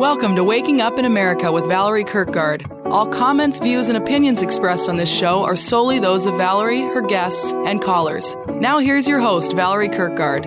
Welcome to Waking Up in America with Valerie Kirkgard. All comments, views, and opinions expressed on this show are solely those of Valerie, her guests, and callers. Now here's your host, Valerie Kirkgard.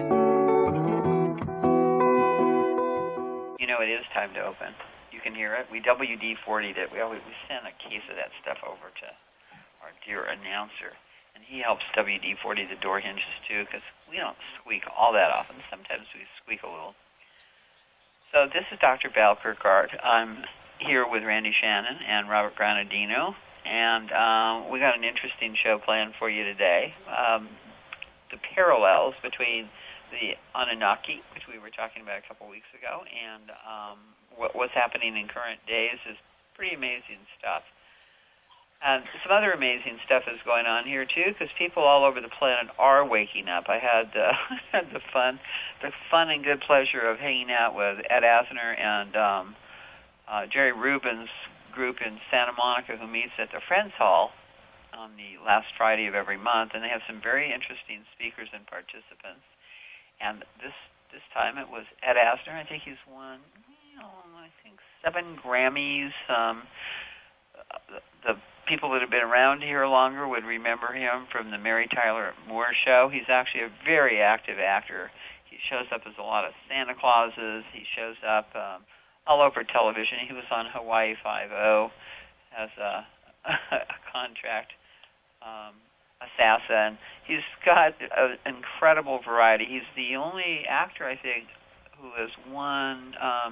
You know, it is time to open. You can hear it. We WD-40'd it. We sent a case of that stuff over to our dear announcer, and he helps WD-40 the door hinges too, because we don't squeak all that often. Sometimes we squeak a little. So this is Dr. Val Kirkgard. I'm here with Randy Shannon and Robert Granadino, and we got an interesting show planned for you today. The parallels between the Anunnaki, which we were talking about a couple weeks ago, and what's happening in current days is pretty amazing stuff. And some other amazing stuff is going on here too, because people all over the planet are waking up. I had the fun and good pleasure of hanging out with Ed Asner and Jerry Rubin's group in Santa Monica, who meets at the Friends Hall on the last Friday of every month, and they have some very interesting speakers and participants. And this time it was Ed Asner. I think he's won, 7 Grammys. The people that have been around here longer would remember him from the Mary Tyler Moore Show. He's actually a very active actor. He shows up as a lot of Santa Clauses. He shows up all over television. He was on Hawaii Five-0 as a contract assassin. He's got an incredible variety. He's the only actor, I think, who has won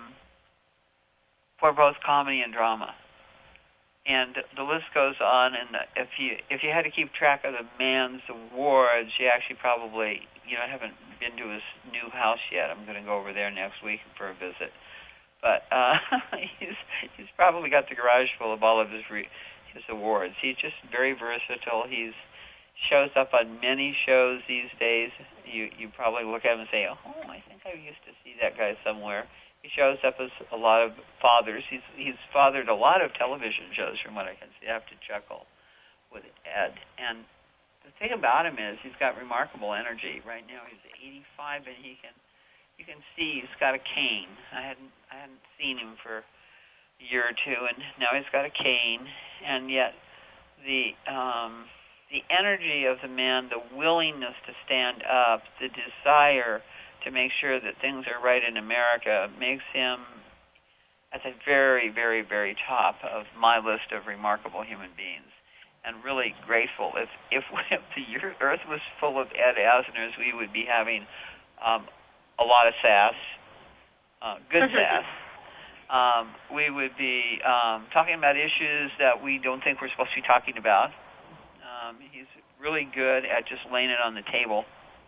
for both comedy and drama. And the list goes on, and if you had to keep track of the man's awards, you actually probably, haven't been to his new house yet. I'm going to go over there next week for a visit. But he's probably got the garage full of all of his awards. He's just very versatile. He shows up on many shows these days. You probably look at him and say, oh, I think I used to see that guy somewhere. He shows up as a lot of fathers. He's fathered a lot of television shows, from what I can see. I have to chuckle with Ed. And the thing about him is he's got remarkable energy. Right now he's 85, and you can see he's got a cane. I hadn't seen him for a year or two, and now he's got a cane. And yet the energy of the man, the willingness to stand up, the desire to make sure that things are right in America, makes him at the very, very, very top of my list of remarkable human beings. And really grateful. If the Earth was full of Ed Asners, we would be having a lot of sass, good sass. We would be talking about issues that we don't think we're supposed to be talking about. He's really good at just laying it on the table.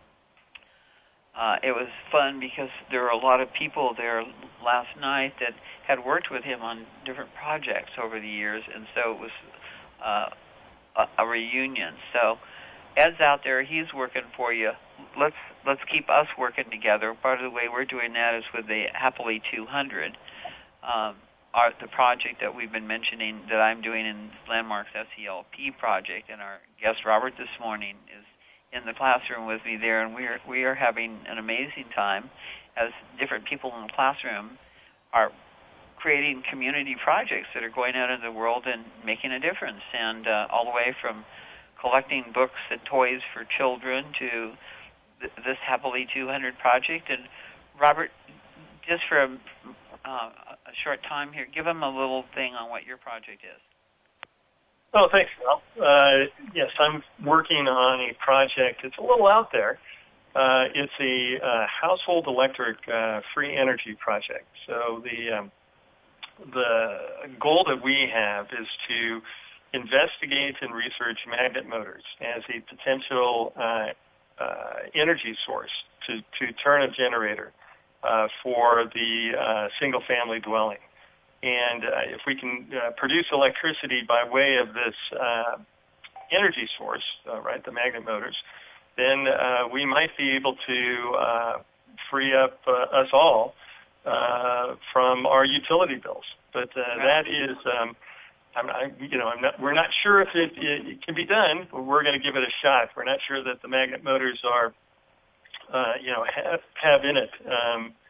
It was fun because there were a lot of people there last night that had worked with him on different projects over the years, and so it was a reunion. So Ed's out there; he's working for you. Let's keep us working together. Part of the way we're doing that is with the Happily 200, the project that we've been mentioning that I'm doing in Landmarks SELP project, and our guest Robert this morning is in the classroom with me there, and we are having an amazing time as different people in the classroom are creating community projects that are going out into the world and making a difference, and all the way from collecting books and toys for children to this Happily 200 project. And Robert, just for a short time here, give them a little thing on what your project is. Oh, thanks, Val. Yes, I'm working on a project. It's a little out there. It's a household electric free energy project. So the goal that we have is to investigate and research magnet motors as a potential energy source to turn a generator for the single-family dwelling. And if we can produce electricity by way of this energy source, right, the magnet motors, then we might be able to free up us all from our utility bills. But that is, we're not sure if it can be done. But we're going to give it a shot. We're not sure that the magnet motors are, have in it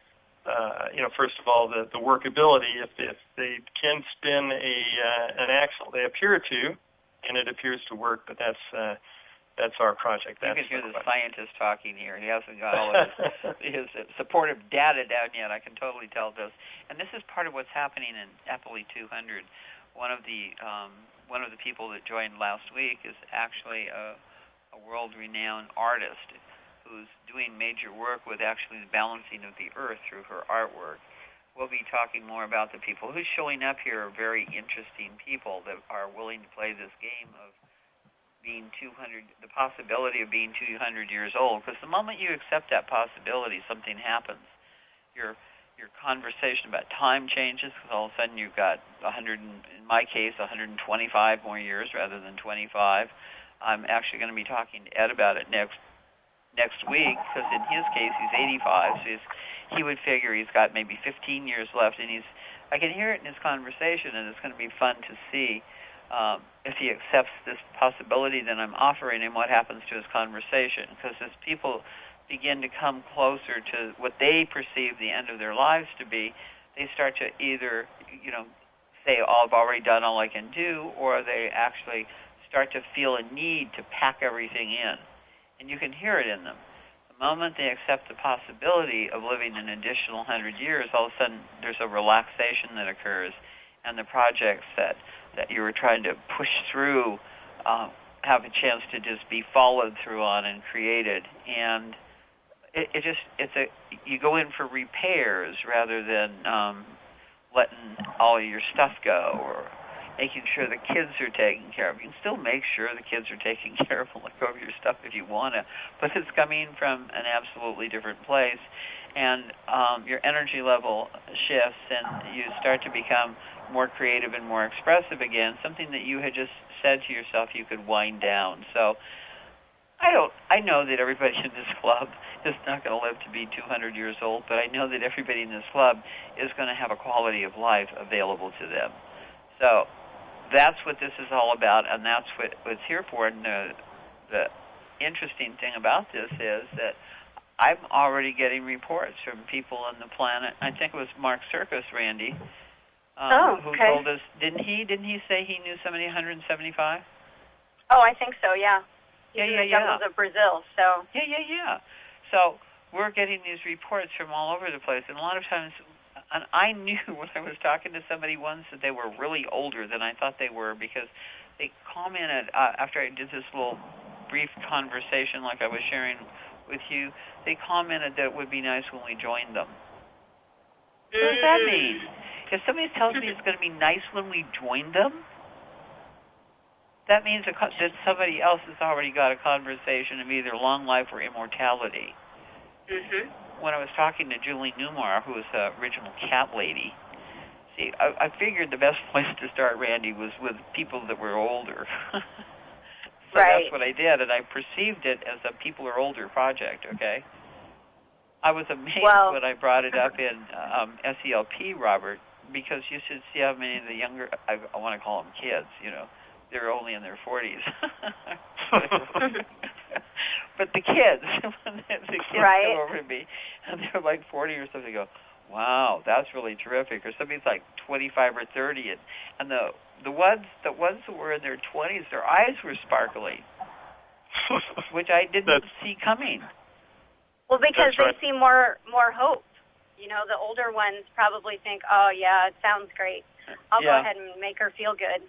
first of all, the workability. If they can spin an axle, they appear to, and it appears to work. But that's our project. You can hear the scientist talking here. He hasn't got all of his supportive data down yet. I can totally tell this. And this is part of what's happening in Eppley 200. One of the people that joined last week is actually a world-renowned artist who's doing major work with actually the balancing of the earth through her artwork. We'll be talking more about the people who's showing up here are very interesting people that are willing to play this game of being 200, the possibility of being 200 years old. Because the moment you accept that possibility, something happens. Your conversation about time changes, because all of a sudden you've got 100, in my case, 125 more years rather than 25. I'm actually going to be talking to Ed about it next week, because in his case he's 85, so he would figure he's got maybe 15 years left, and I can hear it in his conversation, and it's going to be fun to see if he accepts this possibility that I'm offering him, what happens to his conversation. Because as people begin to come closer to what they perceive the end of their lives to be, they start to either, say, I've already done all I can do, or they actually start to feel a need to pack everything in. And you can hear it in them. The moment they accept the possibility of living an additional 100 years, all of a sudden there's a relaxation that occurs, and the projects that you were trying to push through have a chance to just be followed through on and created. And you go in for repairs rather than letting all your stuff go, or making sure the kids are taken care of. You can still make sure the kids are taken care of and look over your stuff if you want to, but it's coming from an absolutely different place. And your energy level shifts, and you start to become more creative and more expressive again, something that you had just said to yourself you could wind down. So I know that everybody in this club is not going to live to be 200 years old, but I know that everybody in this club is going to have a quality of life available to them. So that's what this is all about, and that's what it's here for. And the interesting thing about this is that I'm already getting reports from people on the planet. I think it was Mark Circus, Randy, who told us. Didn't he say he knew somebody 175? Oh, I think so. Yeah. Yeah. Jungles of Brazil. So. Yeah. So we're getting these reports from all over the place, and a lot of times. And I knew when I was talking to somebody once that they were really older than I thought they were, because they commented after I did this little brief conversation like I was sharing with you, they commented that it would be nice when we joined them. What does that mean? If somebody tells me it's going to be nice when we join them, that means that somebody else has already got a conversation of either long life or immortality. Mm-hmm. When I was talking to Julie Newmar, who was the original cat lady, see, I figured the best place to start, Randy, was with people that were older. So right. That's what I did, and I perceived it as a people are older project, okay? I was amazed when I brought it up in SELP, Robert, because you should see how many of the younger, I want to call them kids, they're only in their 40s. But the kids, right. come over to me, and they're like 40 or something, they go, wow, that's really terrific. Or somebody's like 25 or 30, and the ones that were in their 20s, their eyes were sparkling, which I didn't see coming. Well, because they see more hope. The older ones probably think, oh, yeah, it sounds great. I'll go ahead and make her feel good.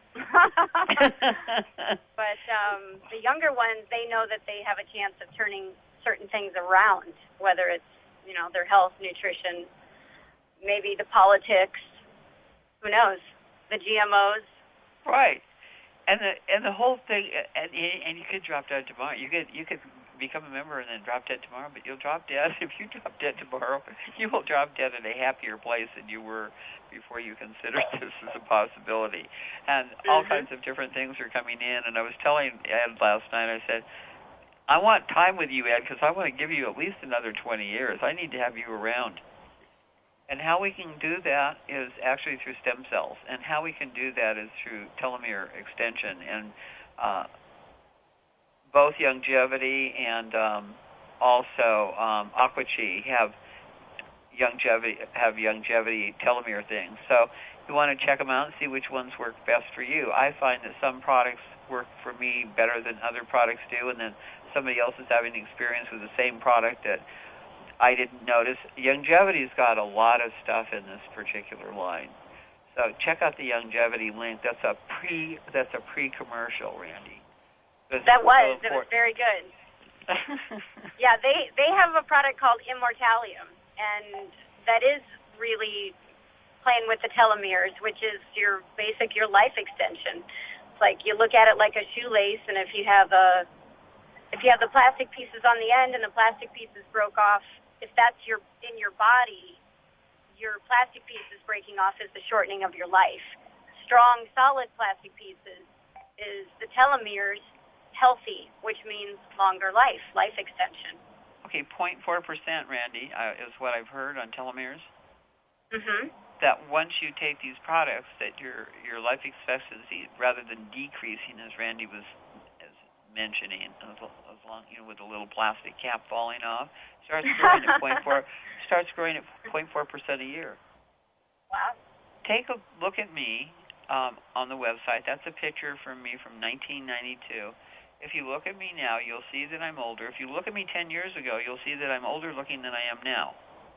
But the younger ones, they know that they have a chance of turning certain things around, whether it's, their health, nutrition, maybe the politics, who knows, the GMOs. Right. And the whole thing, and you could drop dead tomorrow. You could become a member and then drop dead tomorrow, but you'll drop dead. If you drop dead tomorrow, you will drop dead in a happier place than you were before you considered this as a possibility. And all kinds of different things are coming in. And I was telling Ed last night, I said, I want time with you, Ed, because I want to give you at least another 20 years. I need to have you around. And how we can do that is actually through stem cells. And how we can do that is through telomere extension. And both Youngevity and also AquaChi have longevity telomere things. So you want to check them out and see which ones work best for you. I find that some products work for me better than other products do, and then somebody else is having experience with the same product that I didn't notice. Longevity's got a lot of stuff in this particular line. So check out the Longevity link. That's a pre-commercial, Randy. It was very good. Yeah, they have a product called Immortalium, and that is really playing with the telomeres, which is your life extension. It's like you look at it like a shoelace, and if you have the plastic pieces on the end and the plastic pieces broke off, if that's in your body, your plastic pieces breaking off is the shortening of your life. Strong, solid plastic pieces is the telomeres, healthy, which means longer life extension. Okay, 0.4%, Randy, is what I've heard on telomeres. Mm-hmm. That once you take these products, that your life expectancy, rather than decreasing, as Randy was mentioning, as long, with a little plastic cap falling off, starts growing at 0.4%. Starts growing at 0.4% a year. Wow. Take a look at me on the website. That's a picture from me from 1992. If you look at me now, you'll see that I'm older. If you look at me 10 years ago, you'll see that I'm older looking than I am now.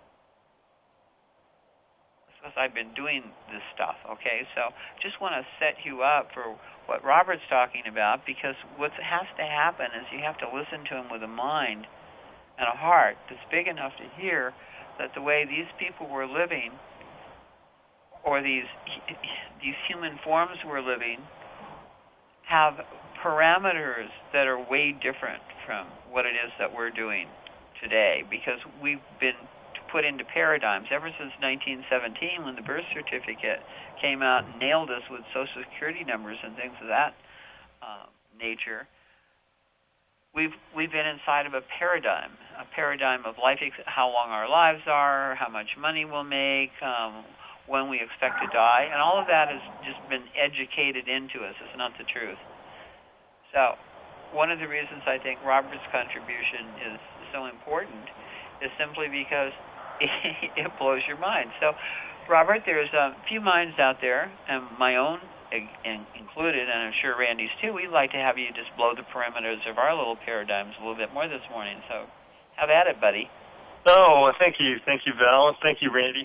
Because I've been doing this stuff, okay? So just want to set you up for what Robert's talking about, because what has to happen is you have to listen to him with a mind and a heart that's big enough to hear that the way these people were living, or these human forms were living, have parameters that are way different from what it is that we're doing today, because we've been put into paradigms ever since 1917, when the birth certificate came out and nailed us with Social Security numbers and things of that nature. We've been inside of a paradigm of life, how long our lives are, how much money we'll make, when we expect to die, and all of that has just been educated into us. It's not the truth. So one of the reasons I think Robert's contribution is so important is simply because it blows your mind. So, Robert, there's a few minds out there, and my own included, and I'm sure Randy's too. We'd like to have you just blow the perimeters of our little paradigms a little bit more this morning. So have at it, buddy. Oh, well, thank you, Val. Thank you, Randy.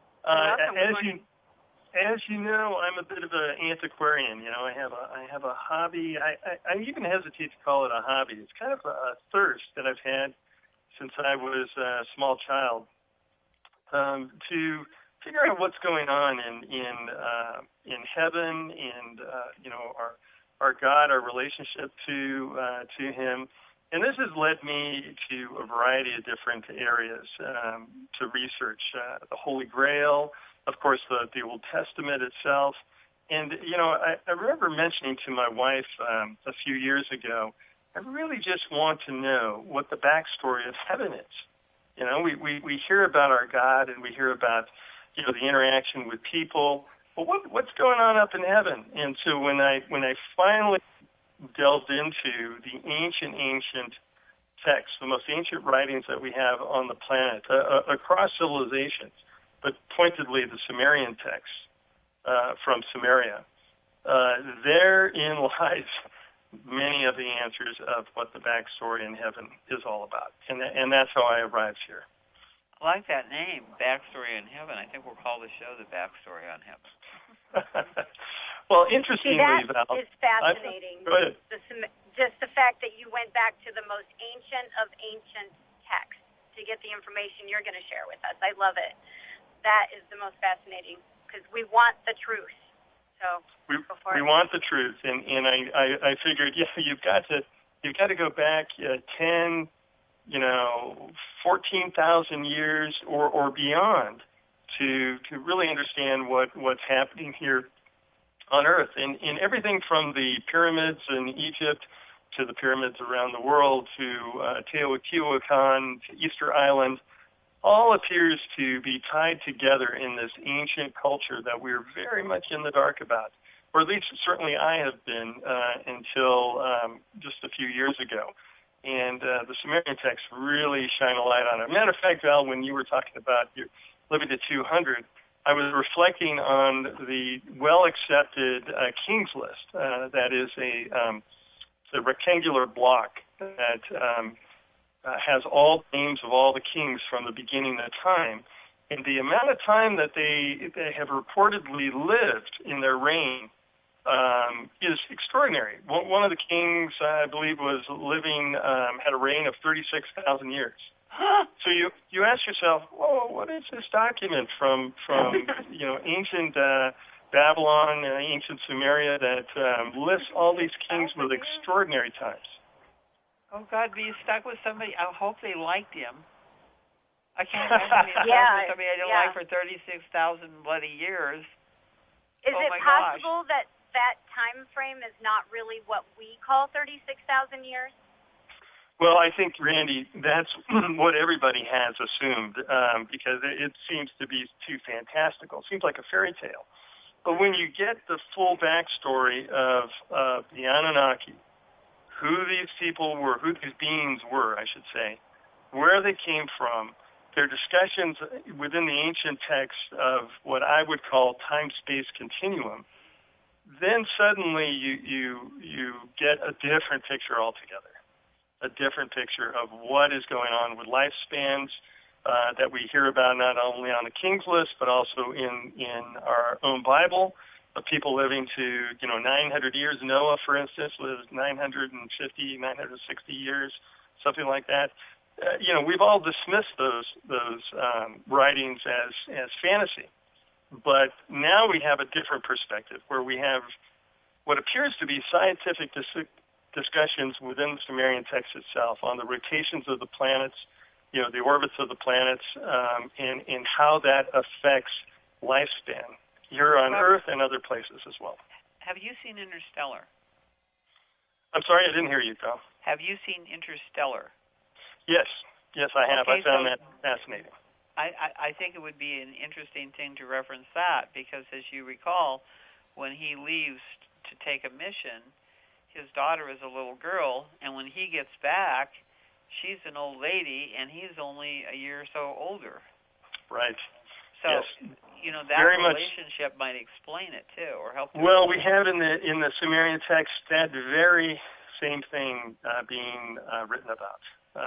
As you know, I'm a bit of an antiquarian. I have a hobby. I even hesitate to call it a hobby. It's kind of a thirst that I've had since I was a small child, to figure out what's going on in heaven, and our God, our relationship to Him. And this has led me to a variety of different areas to research the Holy Grail, of course, the Old Testament itself. And, I remember mentioning to my wife a few years ago, I really just want to know what the backstory of heaven is. We hear about our God, and we hear about, the interaction with people, but what's going on up in heaven? And so when I finally delved into the ancient texts, the most ancient writings that we have on the planet, across civilizations, but pointedly the Sumerian texts from Sumeria, therein lies many of the answers of what the backstory in heaven is all about. And that's how I arrived here. I like that name, Backstory in Heaven. I think we'll call the show The Backstory on Heaven. Well, interestingly, Val, is fascinating. Go ahead. Just the fact that you went back to the most ancient of ancient texts to get the information you're going to share with us. I love it. That is the most fascinating, because we want the truth. So we want the truth, and I figured, you've got to go back 10, 14,000 years or beyond to really understand what's happening here on Earth, and everything from the pyramids in Egypt to the pyramids around the world to Teotihuacan to Easter Island, all appears to be tied together in this ancient culture that we're very much in the dark about, or at least certainly I have been until just a few years ago. And the Sumerian texts really shine a light on it. Matter of fact, Val, when you were talking about your living to 200, I was reflecting on the well-accepted King's List. That is a rectangular block that has all names of all the kings from the beginning of time. And the amount of time that they have reportedly lived in their reign is extraordinary. One of the kings, I believe, was living, had a reign of 36,000 years. So you ask yourself, whoa, what is this document from ancient Babylon, ancient Sumeria that lists all these kings with extraordinary times? Oh, God, be stuck with somebody. I hope they liked him. I can't imagine being stuck with somebody I didn't like for 36,000 bloody years. Is it possible that time frame is not really what we call 36,000 years? Well, I think, Randy, that's what everybody has assumed because it seems to be too fantastical. It seems like a fairy tale. But when you get the full backstory of the Anunnaki, who these people were, who these beings were, I should say, where they came from, their discussions within the ancient text of what I would call time-space continuum, then suddenly you get a different picture altogether, a different picture of what is going on with lifespans that we hear about not only on the King's List, but also in our own Bible, of people living to 900 years. Noah, for instance, lived 950, 960 years, something like that. We've all dismissed those writings as fantasy, but now we have a different perspective where we have what appears to be scientific discussions within the Sumerian text itself on the rotations of the planets, the orbits of the planets, and how that affects lifespan here on Earth and other places as well. Have you seen Interstellar? I'm sorry, I didn't hear you, Tom. Have you seen Interstellar? Yes, I have. Okay, I found that fascinating. I think it would be an interesting thing to reference that because, as you recall, when he leaves to take a mission, his daughter is a little girl, and when he gets back, she's an old lady, and he's only a year or so older. Right. So, yes. That very relationship might explain it, too, or help. Well, we have in the Sumerian text that very same thing being written about.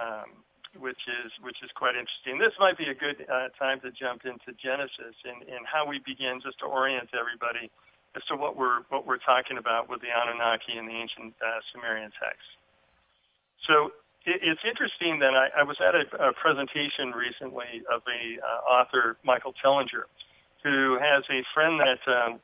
Which is quite interesting. This might be a good time to jump into Genesis and how we begin, just to orient everybody as to what we're talking about with the Anunnaki and the ancient Sumerian texts. So it's interesting that I was at a presentation recently of a author, Michael Tellinger, who has a friend that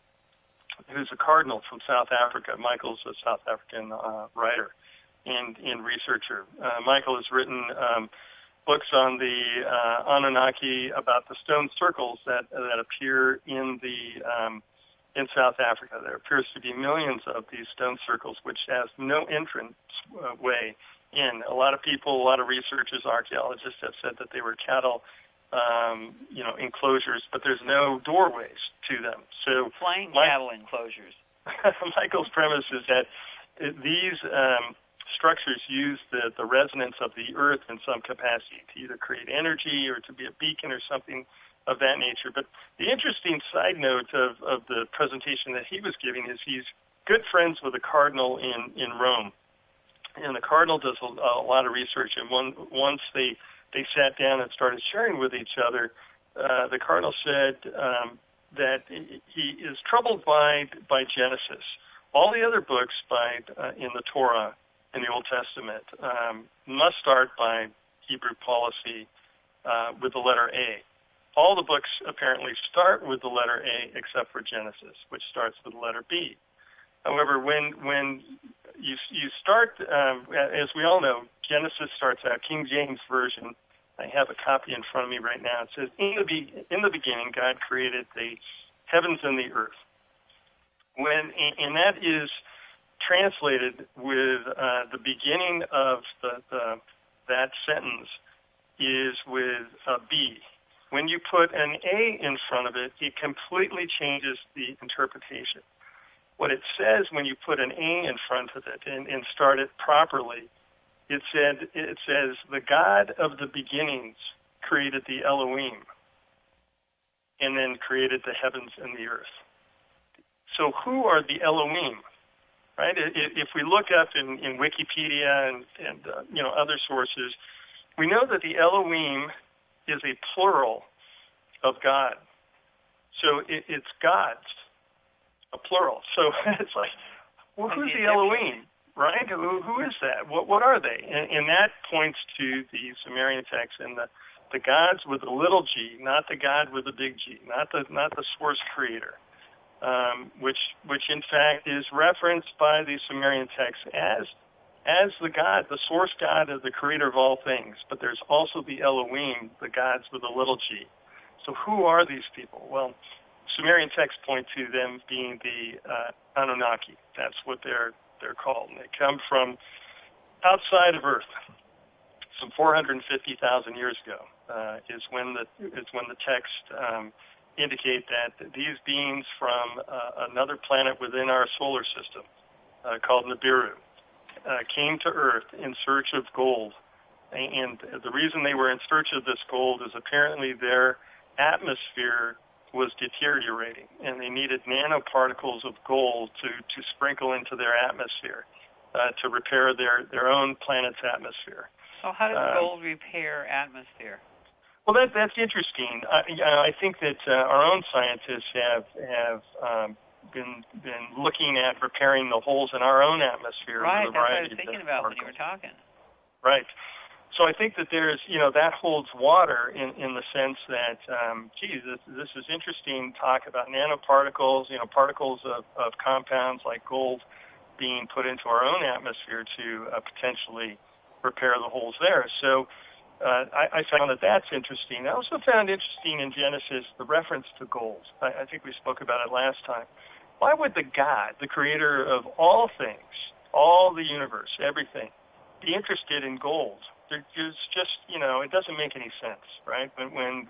who's a cardinal from South Africa. Michael's a South African writer and researcher. Michael has written books on the Anunnaki about the stone circles that appear in South Africa. There appears to be millions of these stone circles, which has no entrance way in. A lot of people, a lot of researchers, archaeologists have said that they were cattle, enclosures, but there's no doorways to them. So flying cattle enclosures. Michael's premise is that these structures use the resonance of the earth in some capacity to either create energy or to be a beacon or something of that nature. But the interesting side note of the presentation that he was giving is he's good friends with a cardinal in Rome. And the cardinal does a lot of research, and once they sat down and started sharing with each other, the cardinal said that he is troubled by Genesis. All the other books in the Torah, in the Old Testament, must start by Hebrew policy with the letter A. All the books apparently start with the letter A except for Genesis, which starts with the letter B. However, when you start, as we all know, Genesis starts out, King James Version. I have a copy in front of me right now. It says, in the beginning, God created the heavens and the earth. And that is translated with the beginning of that sentence is with a B. When you put an A in front of it, it completely changes the interpretation. What it says when you put an A in front of it and start it properly it says, the God of the beginnings created the Elohim, and then created the heavens and the earth. So who are the Elohim? Right? If we look up in Wikipedia and other sources, we know that the Elohim is a plural of God. So it's gods, a plural. So it's like, well, who's the Elohim? Right? Who is that? What are they? And that points to the Sumerian text and the gods with a little g, not the God with a big G, not the source creator, which in fact is referenced by the Sumerian text as the God, the source God of the creator of all things. But there's also the Elohim, the gods with a little g. So who are these people? Well, Sumerian texts point to them being the Anunnaki. That's what they're called. And they come from outside of Earth. Some 450,000 years ago is when the text indicate that these beings from another planet within our solar system called Nibiru came to Earth in search of gold. And the reason they were in search of this gold is apparently their atmosphere was deteriorating, and they needed nanoparticles of gold to sprinkle into their atmosphere to repair their own planet's atmosphere. So how does gold repair atmosphere? Well, that's interesting. I think that our own scientists have been looking at repairing the holes in our own atmosphere. Right, with a that's what I variety was of thinking about when you were talking. Right. So I think that there's, that holds water in the sense that, this is interesting talk about nanoparticles, particles of compounds like gold being put into our own atmosphere to potentially repair the holes there. So I found that that's interesting. I also found interesting in Genesis the reference to gold. I think we spoke about it last time. Why would the God, the creator of all things, all the universe, everything, be interested in gold? It's just, it doesn't make any sense, right? When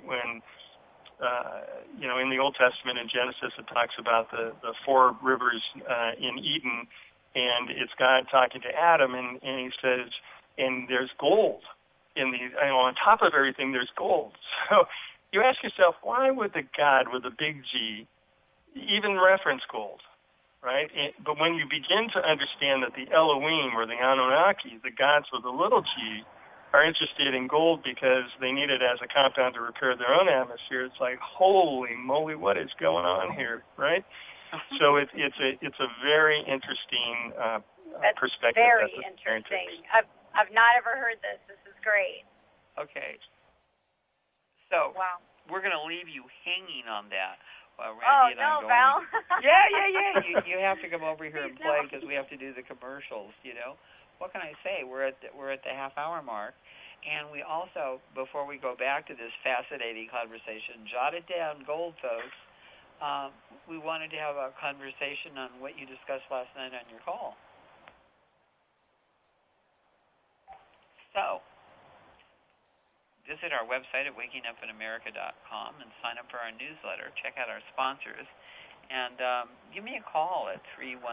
in the Old Testament in Genesis it talks about the four rivers in Eden, and it's God talking to Adam, and he says, and there's gold in these, on top of everything there's gold. So you ask yourself, why would the God with a big G even reference gold? Right? But when you begin to understand that the Elohim or the Anunnaki, the gods with a little g, are interested in gold because they need it as a compound to repair their own atmosphere, it's like, holy moly, what is going on here, right? So it's a very interesting perspective. Very interesting. I've not ever heard this. This is great. Okay. So wow. We're going to leave you hanging on that. Randy Randy and Val. Yeah. You have to come over here and play because we have to do the commercials. What can I say? We're at the half-hour mark, and we also, before we go back to this fascinating conversation, jot it down, gold folks. We wanted to have a conversation on what you discussed last night on your call. So, visit our website at wakingupinamerica.com and sign up for our newsletter. Check out our sponsors. And give me a call at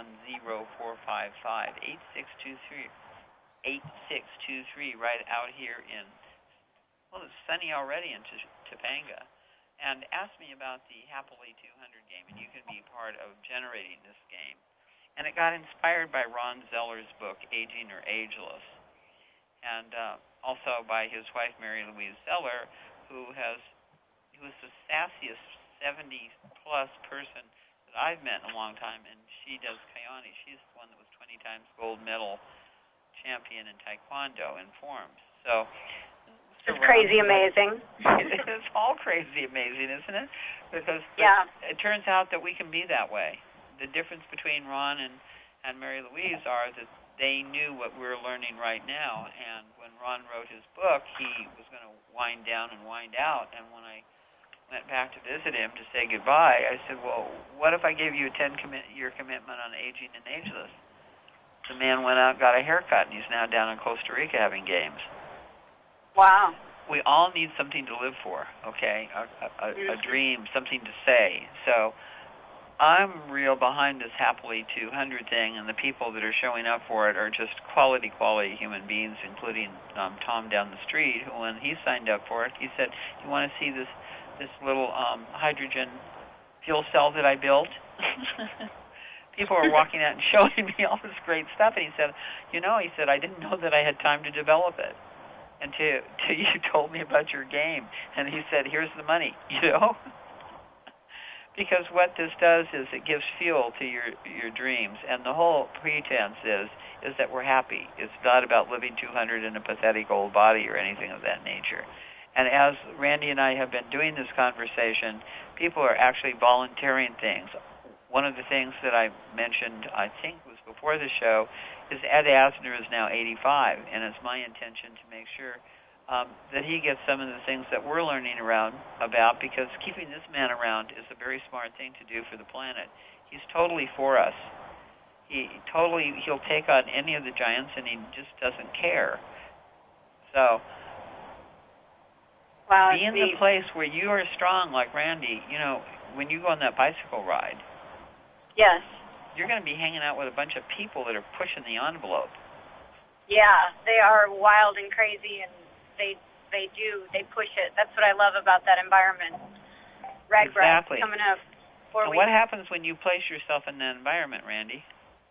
310-455-8623 right out here in, it's sunny already in Topanga. And ask me about the Happily 200 game, and you can be part of generating this game. And it got inspired by Ron Zeller's book, Aging or Ageless, and also by his wife, Mary Louise Zeller, who was the sassiest 70-plus person that I've met in a long time, and she does Kayani. She's the one that was 20 times gold medal champion in Taekwondo in forms. So it's crazy amazing. It's all crazy amazing, isn't it? Because it turns out that we can be that way. The difference between Ron and Mary Louise are that they knew what we're learning right now, and when Ron wrote his book, he was going to wind down and wind out, and when I went back to visit him to say goodbye, I said, well, what if I gave you a 10-year commitment on Aging and Ageless? The man went out and got a haircut, and he's now down in Costa Rica having games. Wow. We all need something to live for, okay? A dream, something to say. So I'm real behind this Happily 200 thing, and the people that are showing up for it are just quality human beings, including Tom down the street, who, when he signed up for it, he said, "You want to see this little hydrogen fuel cell that I built?" People are walking out and showing me all this great stuff, and he said, I didn't know that I had time to develop it until you told me about your game. And he said, "Here's the money," Because what this does is it gives fuel to your dreams, and the whole pretense is that we're happy. It's not about living 200 in a pathetic old body or anything of that nature. And as Randy and I have been doing this conversation, people are actually volunteering things. One of the things that I mentioned, I think was before the show, is Ed Asner is now 85, and it's my intention to make sure that he gets some of the things that we're learning about, because keeping this man around is a very smart thing to do for the planet. He's totally for us. He'll take on any of the giants, and he just doesn't care. So, wow, be in the place where you are strong, like Randy. When you go on that bicycle ride, yes, you're going to be hanging out with a bunch of people that are pushing the envelope. Yeah, they are wild and crazy, and they push it. That's what I love about that environment. Ragbrai coming up. And what happens when you place yourself in that environment, Randy?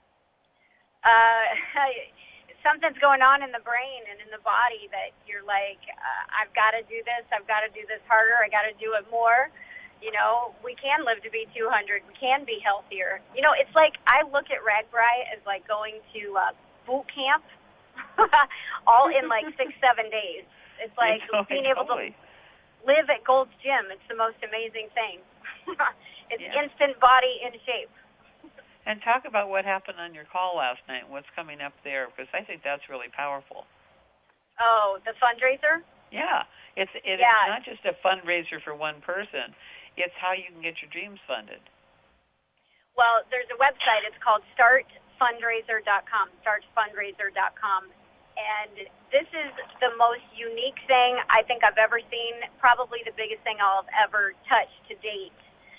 Something's going on in the brain and in the body that you're like, I've got to do this. I've got to do this harder. I got to do it more. We can live to be 200. We can be healthier. It's like I look at Ragbrai as like going to boot camp all in like 6-7 days. It's like being able to live at Gold's Gym. It's the most amazing thing. It's instant body in shape. And talk about what happened on your call last night and what's coming up there, because I think that's really powerful. Oh, the fundraiser? Yeah. It's not just a fundraiser for one person. It's how you can get your dreams funded. Well, there's a website. It's called startfundraiser.com, startfundraiser.com. And this is the most unique thing I think I've ever seen, probably the biggest thing I'll have ever touched to date.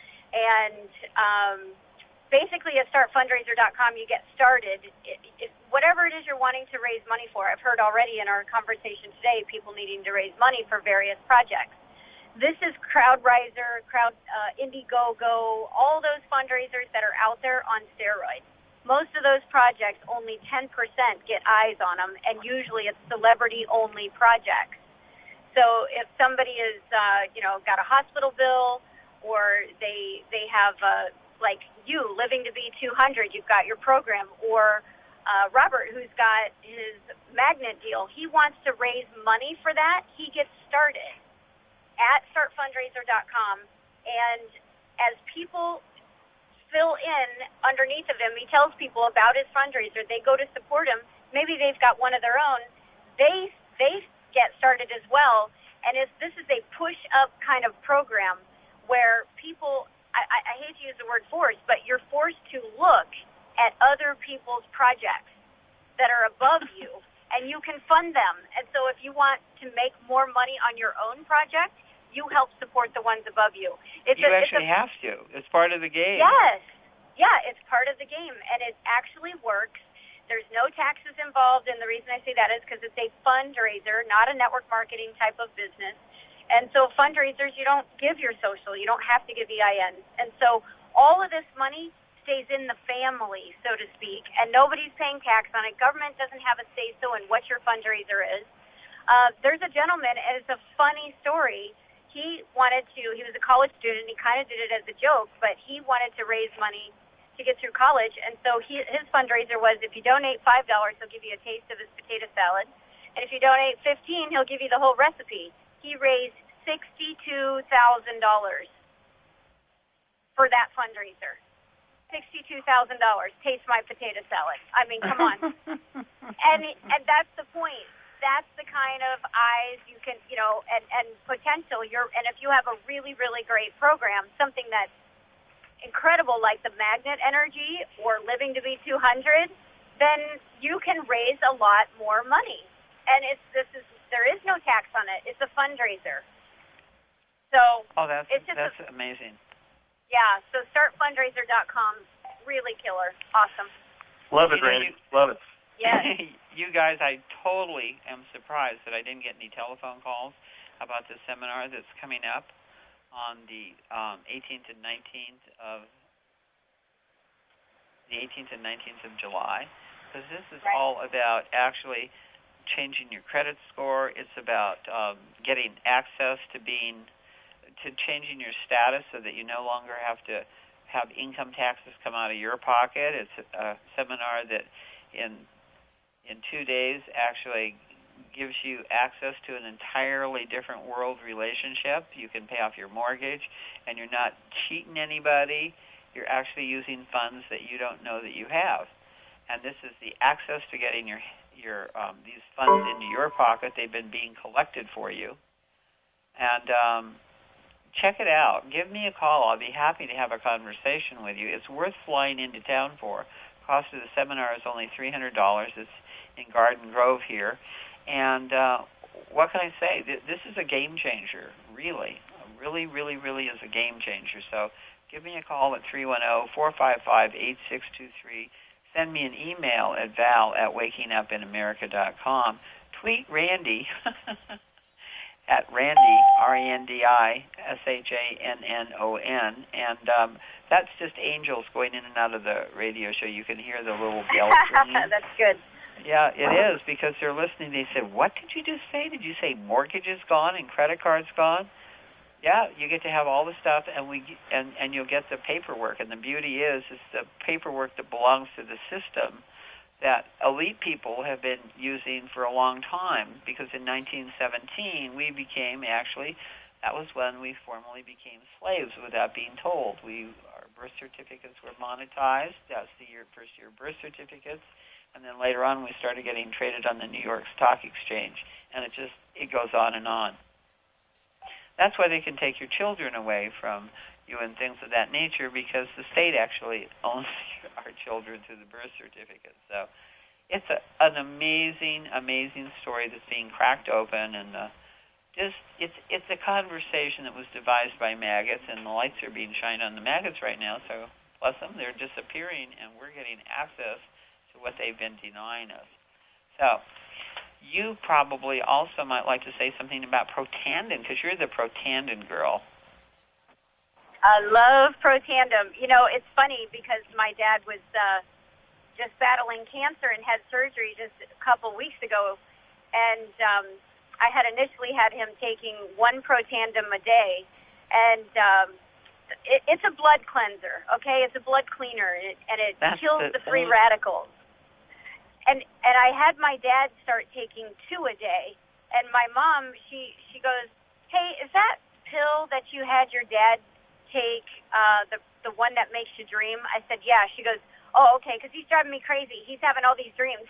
And basically at startfundraiser.com, you get started. If whatever it is you're wanting to raise money for, I've heard already in our conversation today, people needing to raise money for various projects. This is CrowdRiser, Indiegogo, all those fundraisers that are out there on steroids. Most of those projects, only 10% get eyes on them, and usually it's celebrity-only projects. So if somebody is, got a hospital bill, or they have, like you, Living to Be 200, you've got your program, or Robert, who's got his magnet deal, he wants to raise money for that, he gets started at startfundraiser.com, and as people fill in underneath of him, he tells people about his fundraiser. They go to support him. Maybe they've got one of their own. They get started as well, and this is a push-up kind of program where people, I hate to use the word force, but you're forced to look at other people's projects that are above you, and you can fund them. And so if you want to make more money on your own project, you help support the ones above you. You actually have to. It's part of the game. Yes. Yeah, it's part of the game, and it actually works. There's no taxes involved, and the reason I say that is because it's a fundraiser, not a network marketing type of business. And so fundraisers, you don't give your social. You don't have to give EINs. And so all of this money stays in the family, so to speak, and nobody's paying tax on it. Government doesn't have a say-so in what your fundraiser is. There's a gentleman, and it's a funny story. He was a college student, he kind of did it as a joke, but he wanted to raise money to get through college, and so his fundraiser was, if you donate $5, he'll give you a taste of his potato salad, and if you donate $15, he'll give you the whole recipe. He raised $62,000 for that fundraiser. $62,000, taste my potato salad. I mean, come on. and that's the point. That's the kind of eyes you can, and potential. And if you have a really, really great program, something that's incredible like the magnet energy or Living to Be 200, then you can raise a lot more money. And there is no tax on it. It's a fundraiser. So that's amazing. Yeah, so startfundraiser.com, really killer. Awesome. Love it, Randy. Love it. Yes. You guys, I totally am surprised that I didn't get any telephone calls about this seminar that's coming up on the 18th and 19th of July, because this is all about actually changing your credit score. It's about getting access to changing your status so that you no longer have to have income taxes come out of your pocket. It's a seminar that in 2 days actually gives you access to an entirely different world relationship. You can pay off your mortgage, and you're not cheating anybody. You're actually using funds that you don't know that you have. And this is the access to getting your these funds into your pocket. They've been being collected for you. And check it out. Give me a call. I'll be happy to have a conversation with you. It's worth flying into town for. Cost of the seminar is only $300. It's in Garden Grove here. And what can I say? This is a game changer, really. Really, really, really is a game changer. So give me a call at 310-455-8623. Send me an email at val@wakingupinamerica.com. Tweet Randy at Randy, RANDISHANNON. And that's just angels going in and out of the radio show. You can hear the little bells ringing. That's good. Yeah, it is, because they're listening. They said, what did you just say? Did you say mortgage is gone and credit cards gone? Yeah, you get to have all the stuff, and you'll get the paperwork. And the beauty is the paperwork that belongs to the system that elite people have been using for a long time, because in 1917 we became, actually, that was when we formally became slaves without being told. Our birth certificates were monetized. That's the first year birth certificates. And then later on we started getting traded on the New York Stock Exchange. And it goes on and on. That's why they can take your children away from you and things of that nature, because the state actually owns our children through the birth certificate. So it's an amazing, amazing story that's being cracked open, and it's a conversation that was devised by maggots, and the lights are being shined on the maggots right now. So bless them, they're disappearing, and we're getting access to what they've been denying us. So you probably also might like to say something about Protandim, because you're the Protandim girl. I love Protandim. You know, it's funny because my dad was just battling cancer and had surgery just a couple weeks ago, and I had initially had him taking one Protandim a day, and it's a blood cleanser, okay? It's a blood cleaner, and it kills the free radicals. And I had my dad start taking 2 a day, and my mom, she goes, hey, is that pill that you had your dad take, the one that makes you dream? I said, yeah. She goes, oh, okay, because he's driving me crazy. He's having all these dreams.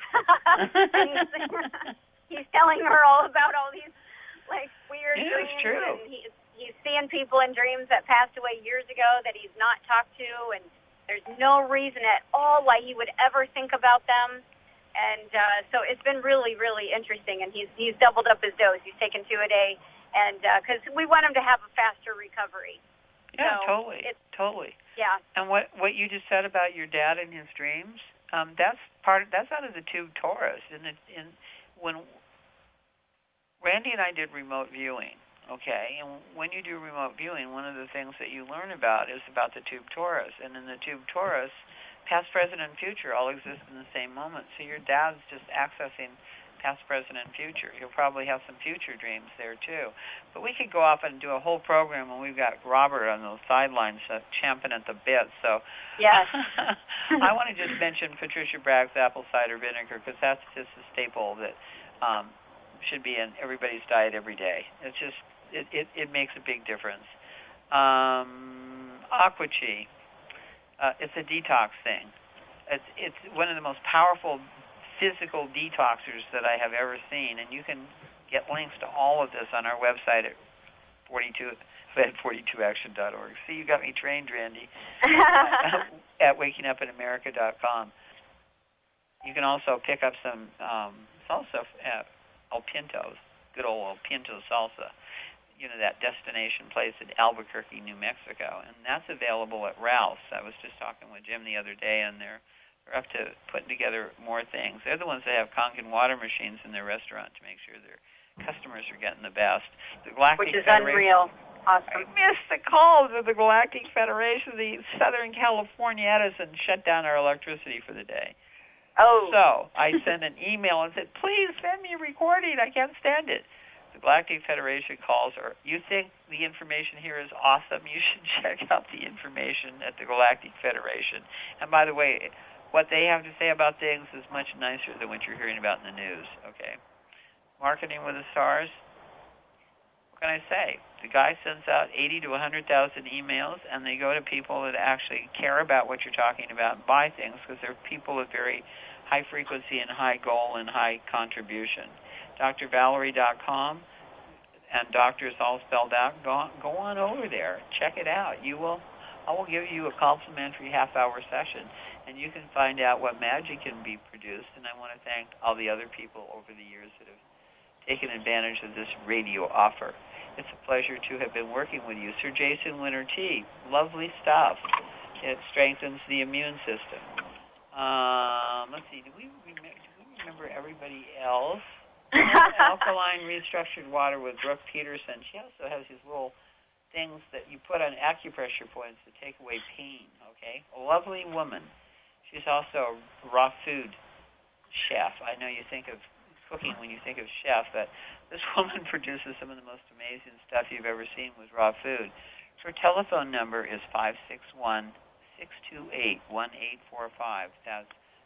He's telling her all about all these, like, weird dreams. It's true. And he's seeing people in dreams that passed away years ago that he's not talked to, and there's no reason at all why he would ever think about them. And so it's been really, really interesting, and he's doubled up his dose. He's taken 2 a day, and because we want him to have a faster recovery. Yeah, so totally. Yeah. And what you just said about your dad and his dreams, that's out of the Tube Taurus. When Randy and I did remote viewing, okay, and when you do remote viewing, one of the things that you learn about is about the Tube Taurus, and in the Tube Taurus, past, present, and future all exist in the same moment. So your dad's just accessing past, present, and future. He'll probably have some future dreams there, too. But we could go off and do a whole program, and we've got Robert on those sidelines champing at the bit. So yes. I want to just mention Patricia Bragg's apple cider vinegar, because that's just a staple that should be in everybody's diet every day. It's just, it makes a big difference. Aqua Chi. It's a detox thing. It's one of the most powerful physical detoxers that I have ever seen, and you can get links to all of this on our website at 42action.org. See, you got me trained, Randy, at wakingupinamerica.com. You can also pick up some salsa at El Pinto's, good old El Pinto salsa. that destination place in Albuquerque, New Mexico, and that's available at Ralph's. I was just talking with Jim the other day, and they're up to putting together more things. They're the ones that have Kangen water machines in their restaurant to make sure their customers are getting the best. The Galactic Which is Federation, unreal. Awesome. I missed the calls of the Galactic Federation. The Southern California Edison shut down our electricity for the day. Oh. So I sent an email and said, please send me a recording. I can't stand it. The Galactic Federation calls, or you think the information here is awesome, you should check out the information at the Galactic Federation. And by the way, what they have to say about things is much nicer than what you're hearing about in the news, okay? Marketing with the Stars, what can I say? The guy sends out 80 to 100,000 emails, and they go to people that actually care about what you're talking about and buy things, because they're people with very high frequency and high goal and high contribution. DrValerie.com, and doctors all spelled out. Go on over there. Check it out. I will give you a complimentary half-hour session, and you can find out what magic can be produced. And I want to thank all the other people over the years that have taken advantage of this radio offer. It's a pleasure to have been working with you. Sir Jason Winter Tea, lovely stuff. It strengthens the immune system. Let's see, do we remember everybody else? Alkaline restructured water with Brooke Peterson. She also has these little things that you put on acupressure points to take away pain, okay? A lovely woman. She's also a raw food chef. I know you think of cooking when you think of chef, but this woman produces some of the most amazing stuff you've ever seen with raw food. Her telephone number is 561-628-1845. That's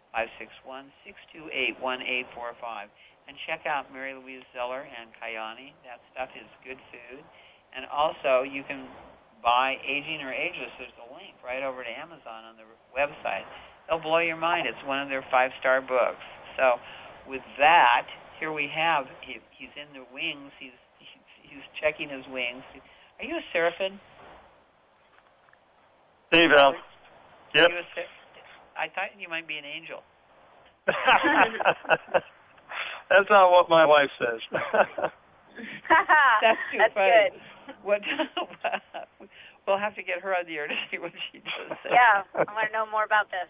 561-628-1845. And check out Mary Louise Zeller and Kayani. That stuff is good food. And also, you can buy Aging or Ageless. There's a link right over to Amazon on the website. They'll blow your mind. It's one of their 5-star books. So with that, here we have, he's in the wings. He's checking his wings. Are you a seraphim? Hey, Val. Yep. I thought you might be an angel. That's not what my wife says. That's too funny. Good. What? We'll have to get her on the air to see what she does. Yeah, I want to know more about this.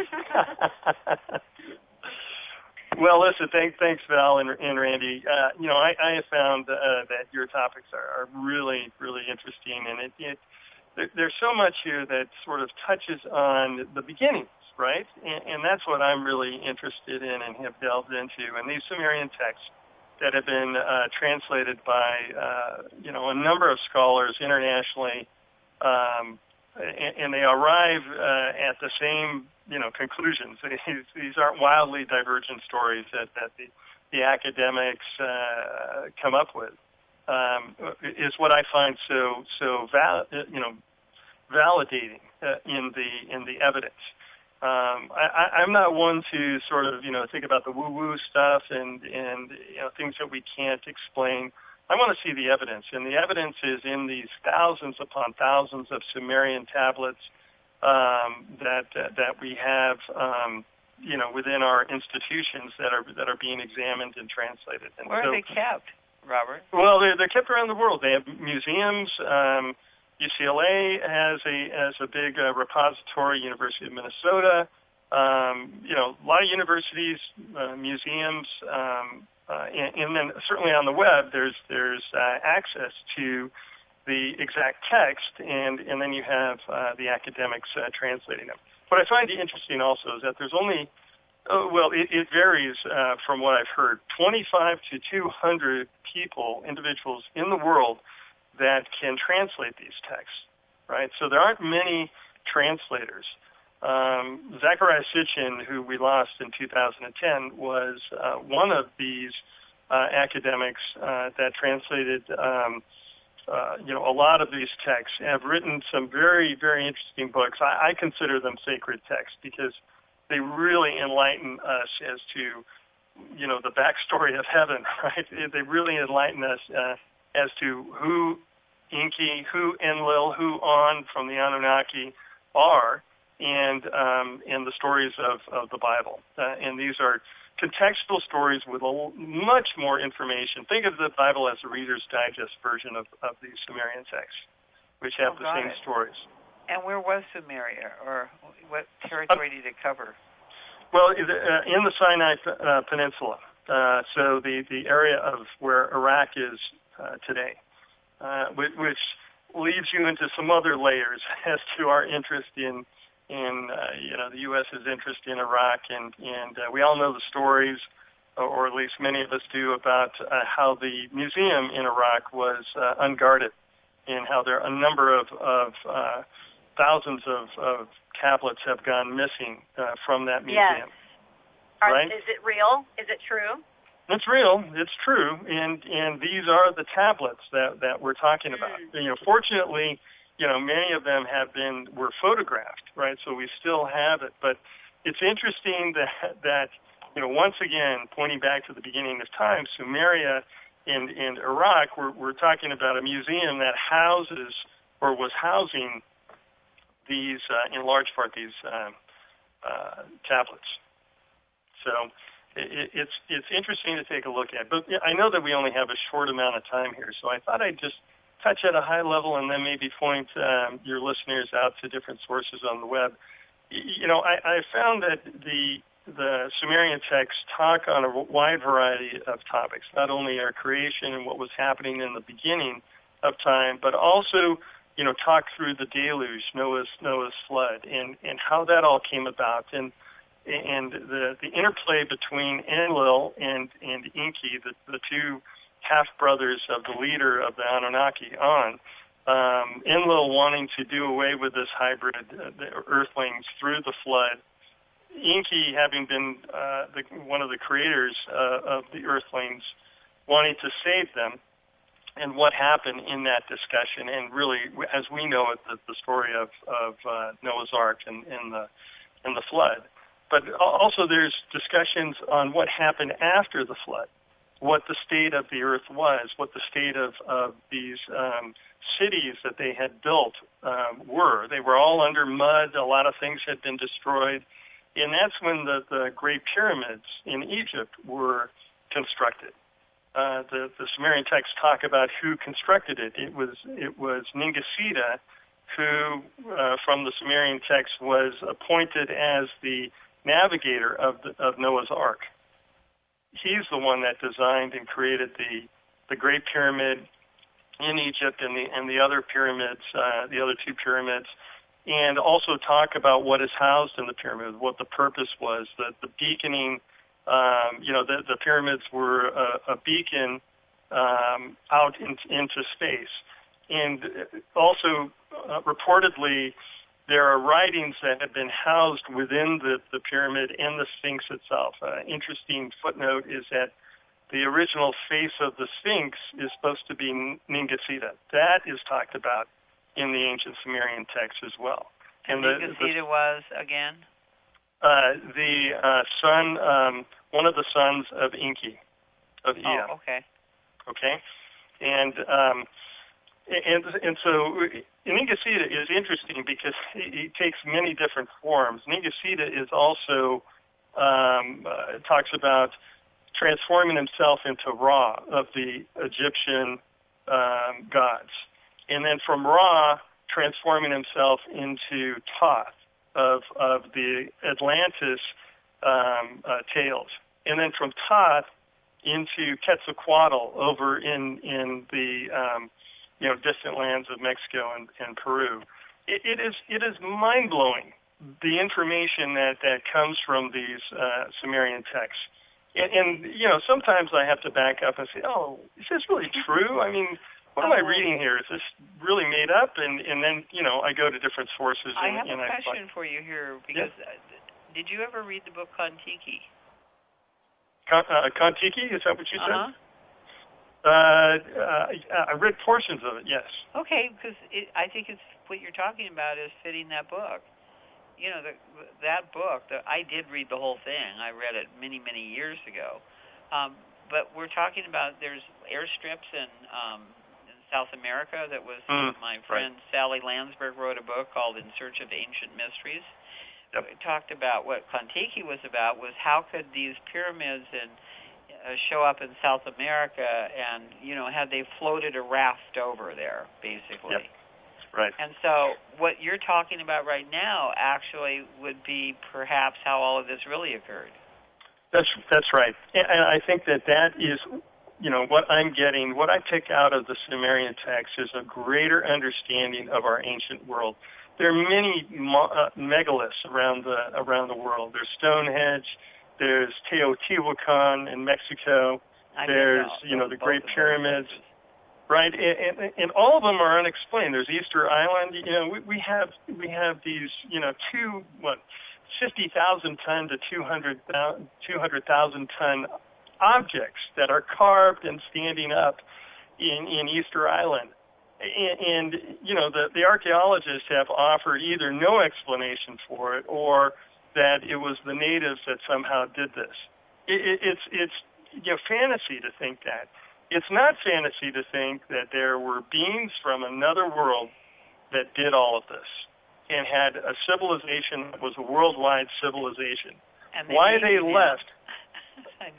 Well, listen, thanks, Val and Randy. I have found that your topics are really, really interesting, and there's so much here that sort of touches on the beginnings, right? And that's what I'm really interested in and have delved into. And these Sumerian texts that have been translated by, a number of scholars internationally, and they arrive at the same, conclusions. These aren't wildly divergent stories that the academics come up with. Is what I find so validating in the evidence. I'm not one to sort of think about the woo-woo stuff and things that we can't explain. I want to see the evidence, and the evidence is in these thousands upon thousands of Sumerian tablets that we have, within our institutions that are being examined and translated. And where are they kept, Robert? Well, they're kept around the world. They have museums. UCLA has a big repository. University of Minnesota. A lot of universities, museums. And then certainly on the web, there's access to the exact text, and then you have the academics translating them. What I find interesting also is that there's only, it varies from what I've heard, 25 to 200 individuals in the world that can translate these texts, right? So there aren't many translators. Zecharia Sitchin, who we lost in 2010, was one of these academics that translated, a lot of these texts, have written some very, very interesting books. I consider them sacred texts because they really enlighten us as to, the backstory of heaven, right? They really enlighten us as to who Enki, who Enlil, who On from the Anunnaki are, and the stories of the Bible. And these are contextual stories with much more information. Think of the Bible as a Reader's Digest version of these Sumerian texts, which have the same stories. And where was Sumeria, or what territory did it cover? Well, in the Sinai Peninsula, so the area of where Iraq is today, which leads you into some other layers as to our interest in the U.S.'s interest in Iraq, and we all know the stories, or at least many of us do, about how the museum in Iraq was unguarded, and how there a number of thousands of tablets have gone missing from that museum. Yes. Right? Is it real? Is it true? It's real. It's true, and these are the tablets that we're talking about. Fortunately, many of them were photographed, right? So we still have it. But it's interesting that once again, pointing back to the beginning of time, Sumeria and Iraq, we're talking about a museum that houses or was housing these, in large part, these tablets. So it's interesting to take a look at. But I know that we only have a short amount of time here, so I thought I'd just touch at a high level and then maybe point your listeners out to different sources on the web. I found that the Sumerian texts talk on a wide variety of topics, not only our creation and what was happening in the beginning of time, but also talk through the deluge, Noah's flood, and how that all came about, and the interplay between Enlil and Enki, the two half-brothers of the leader of the Anunnaki, Enlil wanting to do away with this hybrid, the Earthlings, through the flood, Enki having been one of the creators of the Earthlings, wanting to save them, and what happened in that discussion, and really, as we know it, the story of Noah's Ark and the flood. But also there's discussions on what happened after the flood, what the state of the earth was, what the state of these cities that they had built were. They were all under mud. A lot of things had been destroyed. And that's when the Great Pyramids in Egypt were constructed. The Sumerian texts talk about who constructed it. It was Ningasida, who, from the Sumerian text, was appointed as the navigator of Noah's Ark. He's the one that designed and created the Great Pyramid in Egypt and the other pyramids, the other two pyramids, and also talk about what is housed in the pyramid, what the purpose was, the beaconing. The pyramids were a beacon out into space. And also, reportedly, there are writings that have been housed within the pyramid and the Sphinx itself. Interesting footnote is that the original face of the Sphinx is supposed to be Ningasida. That is talked about in the ancient Sumerian text as well. And Ningasida was, again? The son, one of the sons of Enki, of Ea. Oh, okay. Okay? And so Ningasida is interesting because he takes many different forms. Ningasida is also talks about transforming himself into Ra of the Egyptian gods, and then from Ra transforming himself into Thoth of the Atlantis tales, and then from Thoth into Quetzalcoatl over in the distant lands of Mexico and Peru. It is mind-blowing, the information that comes from these Sumerian texts. And sometimes I have to back up and say, oh, is this really true? I mean, what am I reading here? Is this really made up? And then, I go to different sources. I have a question for you here, because did you ever read the book Kon-Tiki? Kon-Tiki, is that what you said? I read portions of it, yes. Okay, because I think it's what you're talking about is fitting that book. That book, I did read the whole thing. I read it many, many years ago. But we're talking about there's airstrips in South America that was my friend Sally Landsberg wrote a book called In Search of Ancient Mysteries, talked about what Kon-Tiki was about was how could these pyramids show up in South America, and had they floated a raft over there, basically. Yep. Right. And so what you're talking about right now actually would be perhaps how all of this really occurred. That's right. And I think that is, what I'm getting, what I pick out of the Sumerian text is a greater understanding of our ancient world. There are many megaliths around the world. There's Stonehenge, there's Teotihuacan in Mexico, there's the Great Pyramids. Right, and all of them are unexplained. There's Easter Island. We have these 50,000 ton to 200,000 ton objects that are carved and standing up in Easter Island. And the archaeologists have offered either no explanation for it or that it was the natives that somehow did this. It's fantasy to think that. It's not fantasy to think that there were beings from another world that did all of this and had a civilization that was a worldwide civilization. And why they left? I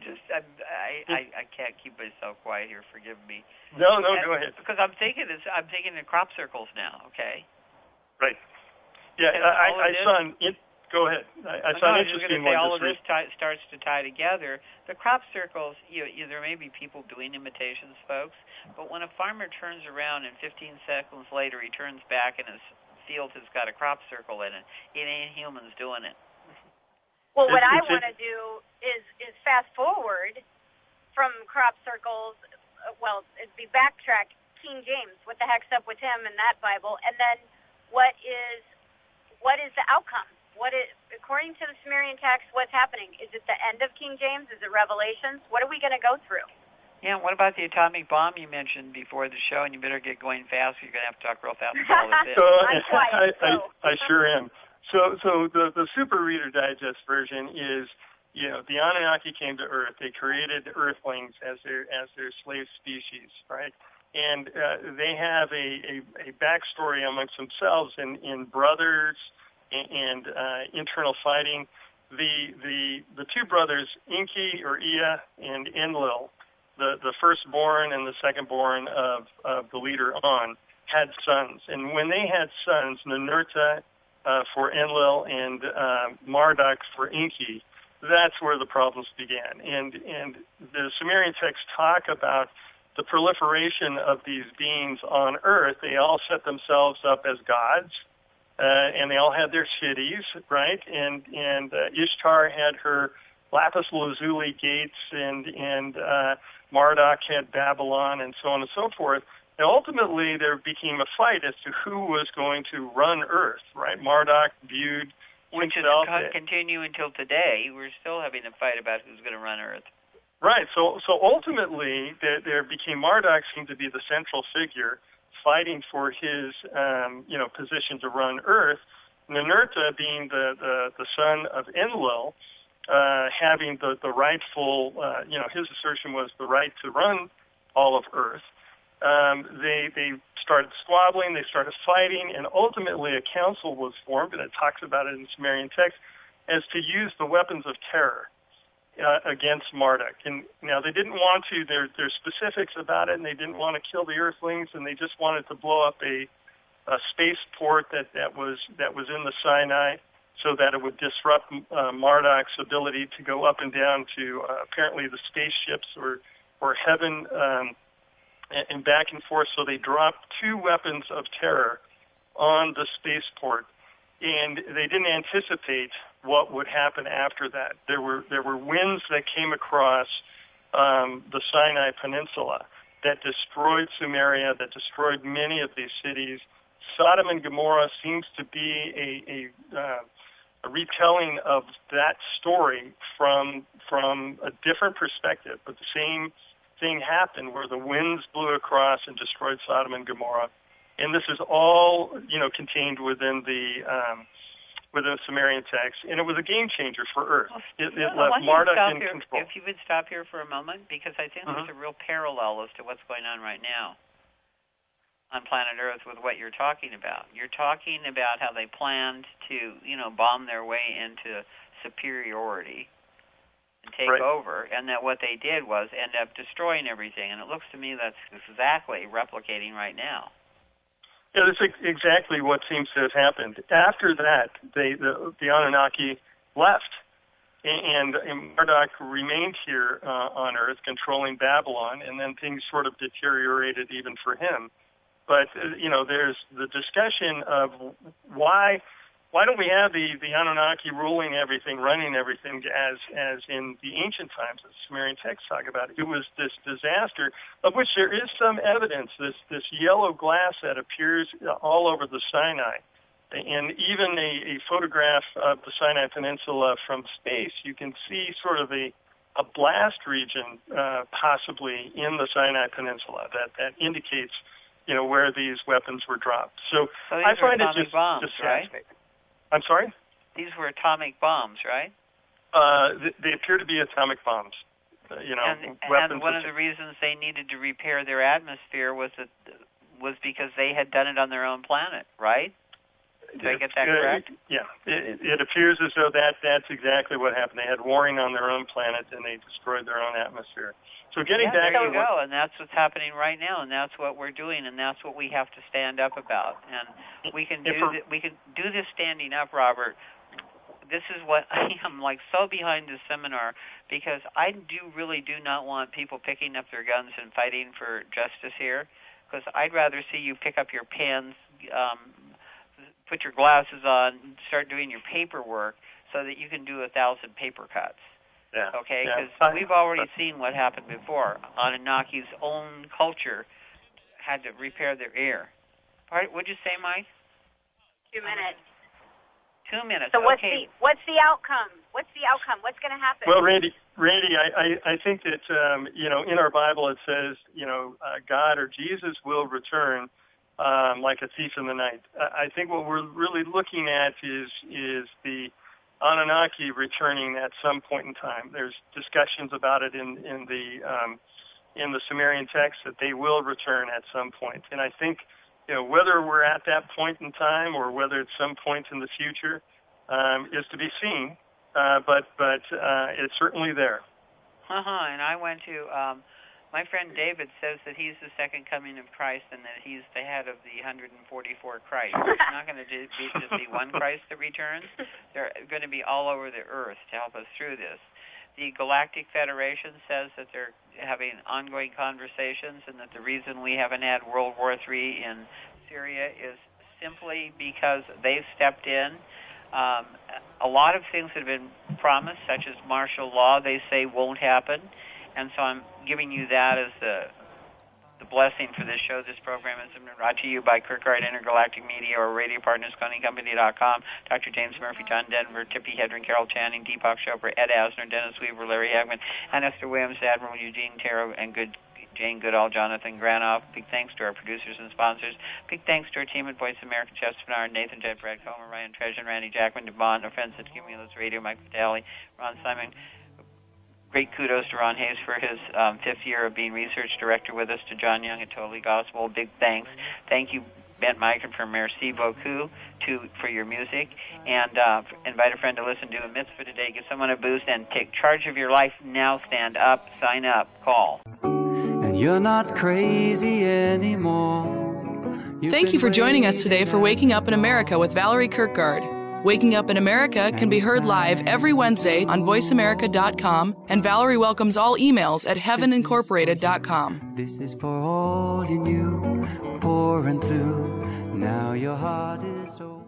can't keep myself quiet here. Forgive me. No, go ahead. Because I'm thinking in crop circles now. Okay. Right. Yeah, I saw it. Go ahead. I saw an interesting one. All of this starts to tie together. The crop circles, there may be people doing imitations, folks, but when a farmer turns around and 15 seconds later he turns back and his field has got a crop circle in it, it ain't humans doing it. Well, what I want to do is fast forward from crop circles, it'd be backtrack King James. What the heck's up with him in that Bible? And then what is the outcome? According to the Sumerian text, what's happening? Is it the end of King James? Is it Revelations? What are we going to go through? Yeah, what about the atomic bomb you mentioned before the show? And you better get going fast. You're going to have to talk real fast with all this. I sure am. So the Super Reader Digest version is, the Anunnaki came to Earth. They created Earthlings as their slave species, right? And they have a backstory amongst themselves in brothers and internal fighting. The two brothers, Enki or Ea and Enlil, the firstborn and the secondborn of the leader On, had sons. And when they had sons, Ninurta for Enlil and Marduk for Enki, that's where the problems began. And the Sumerian texts talk about the proliferation of these beings on Earth. They all set themselves up as gods. And they all had their cities, right? And Ishtar had her lapis lazuli gates, and Marduk had Babylon, and so on and so forth. And ultimately, there became a fight as to who was going to run Earth, right? Marduk viewed himself. Which is continue until today. We're still having a fight about who's going to run Earth. Right. So ultimately, there became Marduk seemed to be the central figure, fighting for his, position to run Earth. Ninurta, being the son of Enlil, having the rightful, his assertion was the right to run all of Earth. They started squabbling, they started fighting, and ultimately a council was formed, and it talks about it in Sumerian text, as to use the weapons of terror against Marduk. And now they didn't want to, there's specifics about it, and they didn't want to kill the Earthlings, and they just wanted to blow up a spaceport that was in the Sinai, so that it would disrupt Marduk's ability to go up and down to apparently the spaceships or heaven and back and forth. So they dropped two weapons of terror on the spaceport, and they didn't anticipate what would happen after that. There were winds that came across the Sinai Peninsula that destroyed Sumeria, that destroyed many of these cities. Sodom and Gomorrah seems to be a retelling of that story from a different perspective, but the same thing happened where the winds blew across and destroyed Sodom and Gomorrah. And this is all, contained within the Sumerian text, and it was a game changer for Earth. It left Marduk in control. If you would stop here for a moment, because I think there's a real parallel as to what's going on right now. on planet Earth with what you're talking about. You're talking about how they planned to, bomb their way into superiority and take over, and that what they did was end up destroying everything. And it looks to me that's exactly replicating right now. Yeah, that's exactly what seems to have happened. After that, the Anunnaki left, and Marduk remained here on Earth, controlling Babylon, and then things sort of deteriorated even for him. But, there's the discussion of why don't we have the Anunnaki ruling everything, running everything as in the ancient times, as Sumerian texts talk about. It was this disaster of which there is some evidence, this yellow glass that appears all over the Sinai. And even a photograph of the Sinai Peninsula from space, you can see sort of a blast region possibly in the Sinai Peninsula that indicates where these weapons were dropped. So I find it just fascinating. Right? I'm sorry? These were atomic bombs, right? They appear to be atomic bombs. And one of the reasons they needed to repair their atmosphere was because they had done it on their own planet, right? Did I get that correct? Yeah. It appears as though that's exactly what happened. They had warring on their own planet, and they destroyed their own atmosphere. So getting back there you go, and that's what's happening right now, and that's what we're doing, and that's what we have to stand up about. And we can do this standing up, Robert. This is what I am so behind this seminar, because I really do not want people picking up their guns and fighting for justice here, because I'd rather see you pick up your pens, put your glasses on, start doing your paperwork so that you can do 1,000 paper cuts. Yeah. Okay? Because we've already seen what happened before. Anunnaki's own culture had to repair their ear. What'd you say, Mike? 2 minutes. 2 minutes. So what's the outcome? What's the outcome? What's going to happen? Well, Randy, I think that in our Bible it says God or Jesus will return like a thief in the night. I think what we're really looking at is the Anunnaki returning at some point in time. There's discussions about it in the Sumerian text that they will return at some point. And I think whether we're at that point in time or whether it's some point in the future is to be seen. But it's certainly there. And I went to my friend David says that he's the second coming of Christ and that he's the head of the 144 Christ. It's not going to just be one Christ that returns. They're going to be all over the earth to help us through this. The Galactic Federation says that they're having ongoing conversations and that the reason we haven't had World War III in Syria is simply because they've stepped in. A lot of things that have been promised, such as martial law, they say won't happen. And so I'm giving you that as the blessing for this show. This program has been brought to you by Kirkgard Intergalactic Media or Radio Partners, ConingCompany.com, Dr. James Murphy, John Denver, Tippi Hedren, Carol Channing, Deepak Chopra, Ed Asner, Dennis Weaver, Larry Hagman, and Esther Williams, Admiral Eugene Tarot, and Jane Goodall, Jonathan Granoff. Big thanks to our producers and sponsors. Big thanks to our team at Voice America, Jeff Spinard, Nathan Jed, Brad Comer, Ryan Treasure, Randy Jackman, DeBond, our friends at Cumulus Radio, Mike Vitale, Ron Simon. Great kudos to Ron Hayes for his 5th year of being research director with us, to John Young at Totally Gospel. Big thanks. Thank you, Bent Michael, for Merci Beaucoup for your music. And invite a friend to listen to a mitzvah today. Give someone a boost and take charge of your life now. Stand up, sign up, call. And you're not crazy anymore. Thank you for joining us today for Waking Up in America with Valerie Kirkgard. Waking Up in America can be heard live every Wednesday on voiceamerica.com, and Valerie welcomes all emails at heavenincorporated.com. This is for all you knew, pouring through. Now your heart is open.